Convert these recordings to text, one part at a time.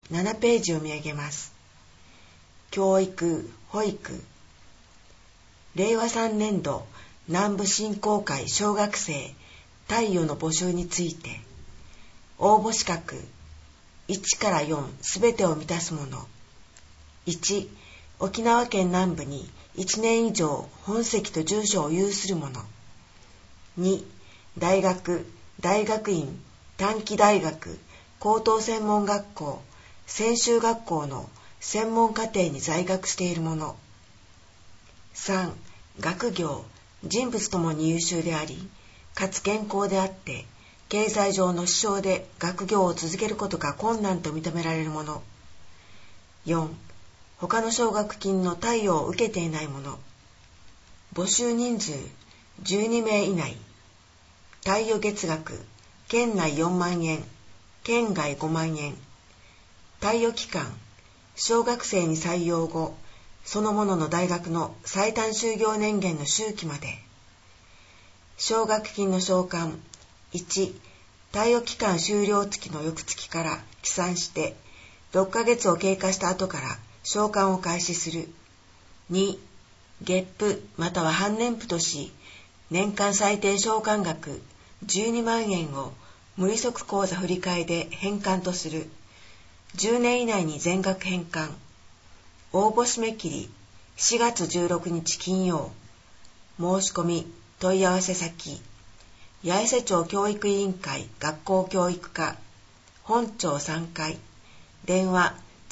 7ページを見上げます。教育・保育。令和3年度南部振興会小学生貸与の募集について、応募資格1から4すべてを満たすもの。1、沖縄県南部に1年以上本籍と住所を有するもの。2、大学、大学院、短期大学、高等専門学校、専修学校の専門課程に在学しているもの。3、学業、人物ともに優秀であり、かつ健康であって、経済上の支障で学業を続けることが困難と認められるもの。4、他の奨学金の貸与を受けていないもの。募集人数12名以内。貸与月額、県内4万円、県外5万円。貸与期間、小学生に採用後、そのものの大学の最短就業年限の周期まで。奨学金の償還、1、貸与期間終了月の翌月から起算して6ヶ月を経過した後から償還を開始する。2、月付または半年付とし、年間最低償還額12万円を無利息口座振替で返還とする。10年以内に全額返還。応募締め切り4月16日金曜。申し込み問い合わせ先、八重瀬町教育委員会学校教育課本町3階、電話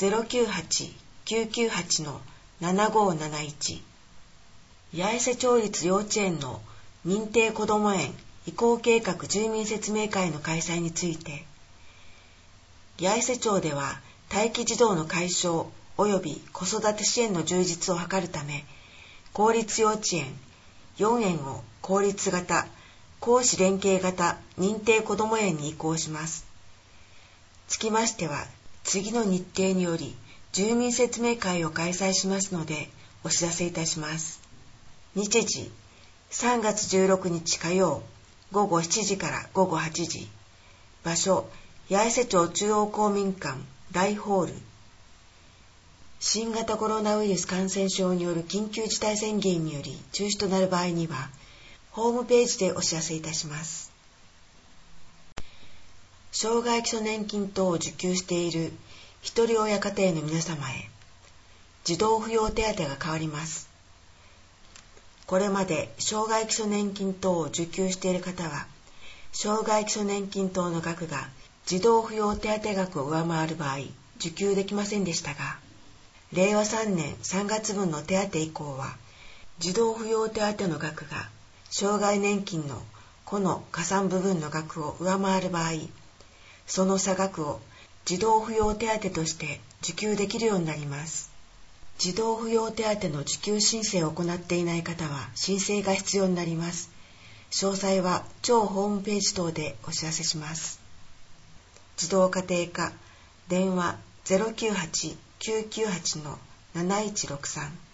098-998-7571。 八重瀬町立幼稚園の認定こども園移行計画住民説明会の開催について、八重瀬町では待機児童の解消及び子育て支援の充実を図るため、公立幼稚園4園を公立型公私連携型認定こども園に移行します。つきましては、次の日程により住民説明会を開催しますのでお知らせいたします。日時、3月16日火曜、午後7時から午後8時。場所、八重瀬町中央公民館大ホール。新型コロナウイルス感染症による緊急事態宣言により中止となる場合には、ホームページでお知らせいたします。障害基礎年金等を受給しているひとり親家庭の皆様へ、児童扶養手当が変わります。これまで障害基礎年金等を受給している方は、障害基礎年金等の額が児童扶養手当額を上回る場合、受給できませんでしたが、令和3年3月分の手当以降は、児童扶養手当の額が障害年金の個の加算部分の額を上回る場合、その差額を児童扶養手当として受給できるようになります。児童扶養手当の受給申請を行っていない方は申請が必要になります。詳細は町ホームページ等でお知らせします。児童家庭課電話 098-998-7163